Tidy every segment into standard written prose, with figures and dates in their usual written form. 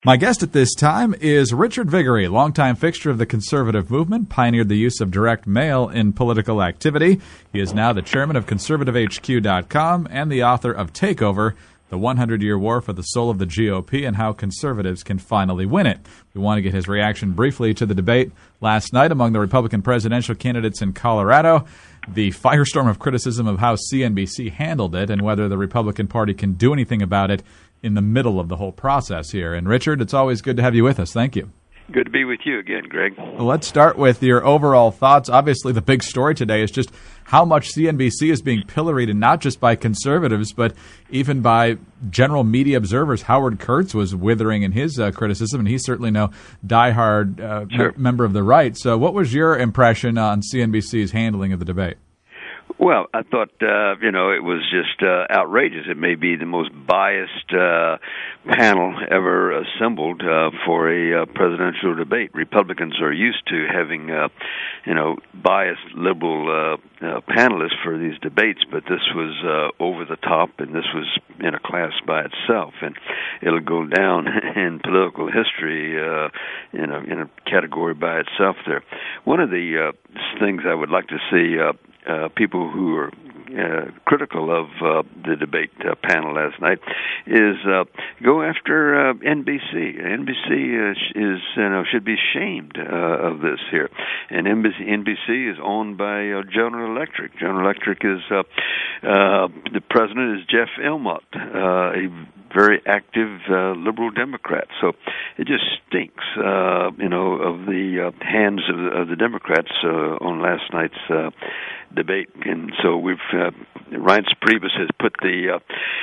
My guest at this time is Richard Viguerie, longtime fixture of the conservative movement, pioneered the use of direct mail in political activity. He is now the chairman of conservativehq.com and the author of Takeover, the 100-Year War for the Soul of the GOP and How Conservatives Can Finally Win It. We want to get his reaction briefly to the debate last night among the Republican presidential candidates in Colorado, the firestorm of criticism of how CNBC handled it, and whether the Republican Party can do anything about it in the middle of the whole process here. And Richard, it's always good to have you with us. Thank you. Good to be with you again, Greg. Well, let's start with your overall thoughts. Obviously, the big story today is just how much CNBC is being pilloried, and not just by conservatives, but even by general media observers. Howard Kurtz was withering in his criticism, and he's certainly no diehard member of the right. So what was your impression on CNBC's handling of the debate? Well, I thought, it was just outrageous. It may be the most biased panel ever assembled for a presidential debate. Republicans are used to having, biased liberal panelists for these debates, but this was over the top, and this was in a class by itself, and it'll go down in political history in a category by itself there. One of the things I would like to see people who are critical of the debate panel last night is go after NBC. NBC should be ashamed of this here. And NBC is owned by General Electric. General Electric is the president is Jeff Immelt, a very active liberal Democrat. So it just stinks, of the hands of the Democrats on last night's debate. And so Reince Priebus has put the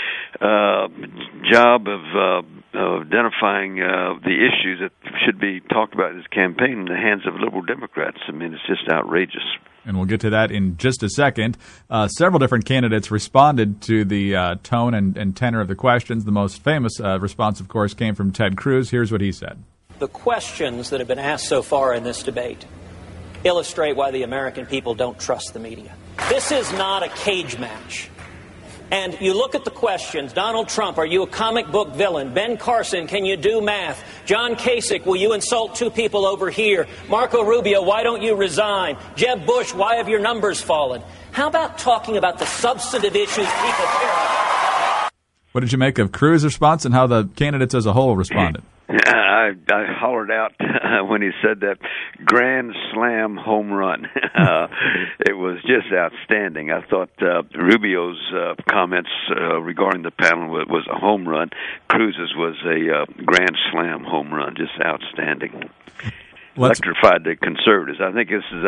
job of identifying the issues that should be talked about in his campaign in the hands of liberal Democrats. I mean, it's just outrageous. And we'll get to that in just a second. Several different candidates responded to the tone and tenor of the questions. The most famous response, of course, came from Ted Cruz. Here's what he said. The questions that have been asked so far in this debate illustrate why the American people don't trust the media. This is not a cage match. And you look at the questions. Donald Trump, are you a comic book villain? Ben Carson, can you do math? John Kasich, will you insult two people over here? Marco Rubio, why don't you resign? Jeb Bush, why have your numbers fallen? How about talking about the substantive issues people care about? What did you make of Cruz's response and how the candidates as a whole responded? I hollered out when he said that grand slam home run. It was just outstanding. I thought Rubio's comments regarding the panel was a home run. Cruz's was a grand slam home run, just outstanding. Electrified the conservatives. I think this is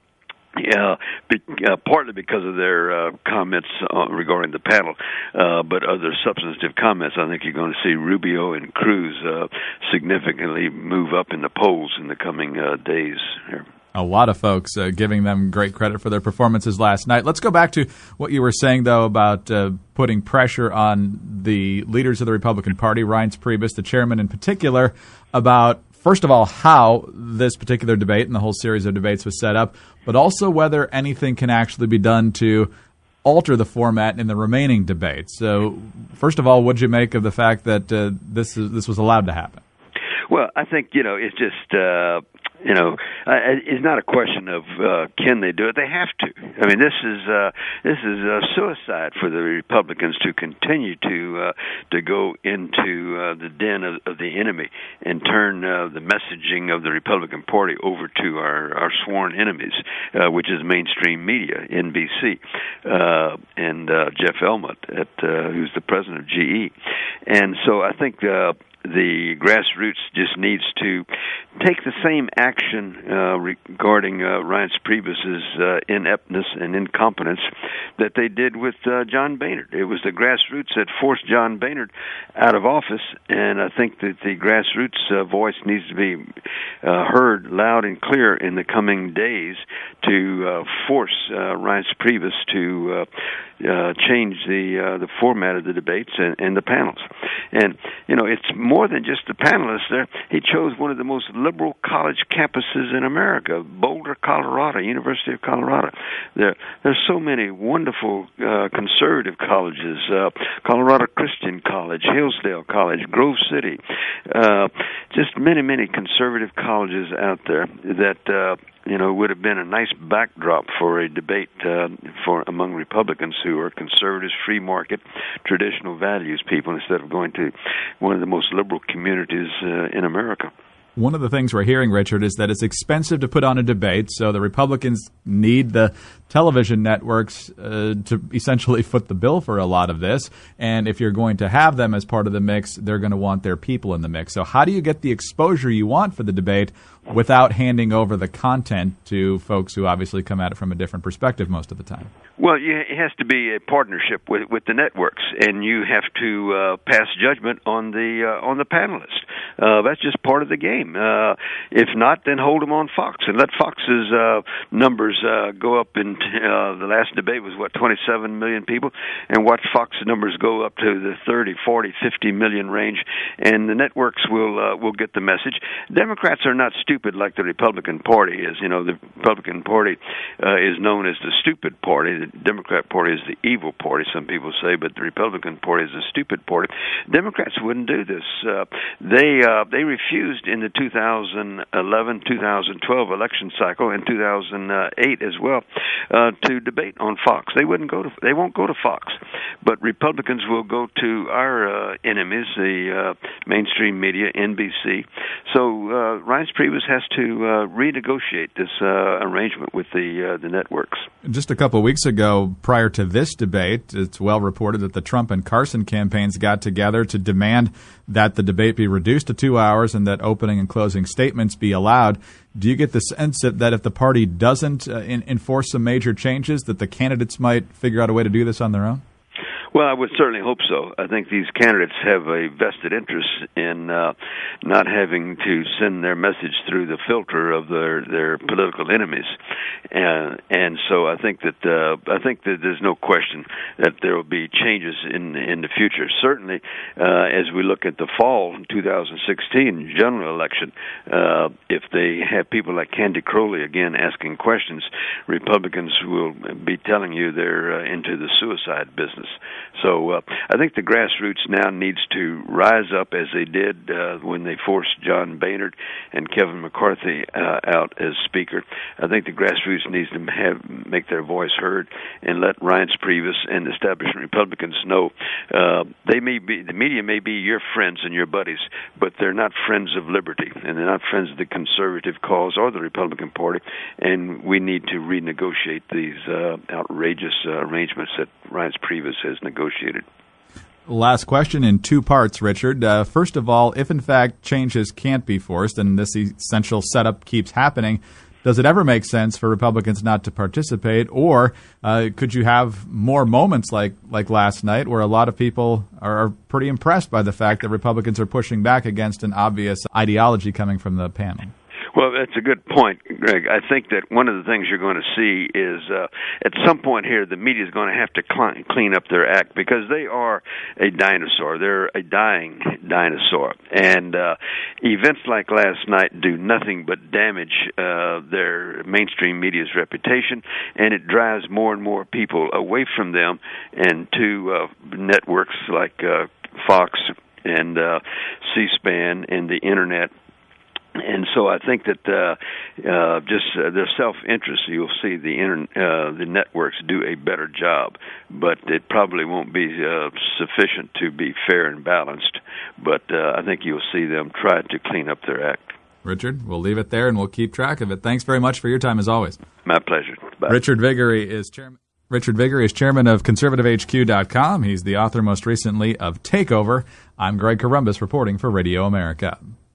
partly because of their comments regarding the panel, but other substantive comments. I think you're going to see Rubio and Cruz significantly move up in the polls in the coming days here. A lot of folks giving them great credit for their performances last night. Let's go back to what you were saying, though, about putting pressure on the leaders of the Republican Party, Reince Priebus, the chairman in particular, about, first of all, how this particular debate and the whole series of debates was set up, but also whether anything can actually be done to alter the format in the remaining debates. So, first of all, what did you make of the fact that this was allowed to happen? Well, I think, it's just... it's not a question of can they do it. They have to. I mean, this is suicide for the Republicans to continue to go into the den of the enemy and turn the messaging of the Republican Party over to our sworn enemies, which is mainstream media, NBC, and Jeff Immelt, who's the president of GE. And so I think the grassroots just needs to take the same action regarding Reince Priebus's ineptness and incompetence that they did with John Boehner. It was the grassroots that forced John Boehner out of office, and I think that the grassroots voice needs to be heard loud and clear in the coming days to force Reince Priebus to change the format of the debates and the panels. And, it's more than just the panelists there. He chose one of the most liberal liberal college campuses in America. Boulder, Colorado, University of Colorado. There's so many wonderful conservative colleges. Colorado Christian College, Hillsdale College, Grove City. Just many conservative colleges out there that would have been a nice backdrop for a debate among Republicans who are conservatives, free market, traditional values people, instead of going to one of the most liberal communities in America. One of the things we're hearing, Richard, is that it's expensive to put on a debate, so the Republicans need the television networks to essentially foot the bill for a lot of this. And if you're going to have them as part of the mix, they're going to want their people in the mix. So how do you get the exposure you want for the debate without handing over the content to folks who obviously come at it from a different perspective most of the time? Well, it has to be a partnership with the networks, and you have to pass judgment on the panelists. That's just part of the game. If not, then hold them on Fox and let Fox's numbers go up. In the last debate was 27 million people, and watch Fox's numbers go up to the 30, 40, 50 million range, and the networks will get the message. Democrats are not stupid like the Republican Party is. The Republican Party is known as the stupid party. The Democrat Party is the evil party, some people say, but the Republican Party is the stupid party. Democrats wouldn't do this. They refused in the 2011, 2012 election cycle, and 2008 as well, to debate on Fox. They won't go to Fox, but Republicans will go to our enemies, the mainstream media, NBC. So Reince Priebus has to renegotiate this arrangement with the networks. Just a couple of weeks ago, prior to this debate, it's well reported that the Trump and Carson campaigns got together to demand that the debate be reduced to 2 hours and that opening and closing statements be allowed. Do you get the sense that if the party doesn't enforce some major changes, that the candidates might figure out a way to do this on their own? Well, I would certainly hope so. I think these candidates have a vested interest in not having to send their message through the filter of their political enemies, and so I think that there's no question that there will be changes in the future. Certainly, as we look at the fall 2016 general election, if they have people like Candy Crowley again asking questions, Republicans will be telling you they're into the suicide business. So I think the grassroots now needs to rise up as they did when they forced John Boehner and Kevin McCarthy out as Speaker. I think the grassroots needs to make their voice heard and let Reince Priebus and establishment Republicans know the media may be your friends and your buddies, but they're not friends of liberty, and they're not friends of the conservative cause or the Republican Party, and we need to renegotiate these outrageous arrangements that Reince Priebus has negotiated. Last question in two parts, Richard. First of all, if in fact changes can't be forced and this essential setup keeps happening, does it ever make sense for Republicans not to participate, or could you have more moments like last night where a lot of people are pretty impressed by the fact that Republicans are pushing back against an obvious ideology coming from the panel? Well, that's a good point, Greg. I think that one of the things you're going to see is at some point here the media is going to have to clean up their act, because they are a dinosaur. They're a dying dinosaur. And events like last night do nothing but damage their mainstream media's reputation, and it drives more and more people away from them and to networks like Fox and C-SPAN and the Internet. And so I think that just their self-interest, you'll see the networks do a better job, but it probably won't be sufficient to be fair and balanced. But I think you'll see them try to clean up their act. Richard, we'll leave it there and we'll keep track of it. Thanks very much for your time as always. My pleasure. Bye. Richard Viguerie is chairman of ConservativeHQ.com. He's the author most recently of Takeover. I'm Greg Corombos reporting for Radio America.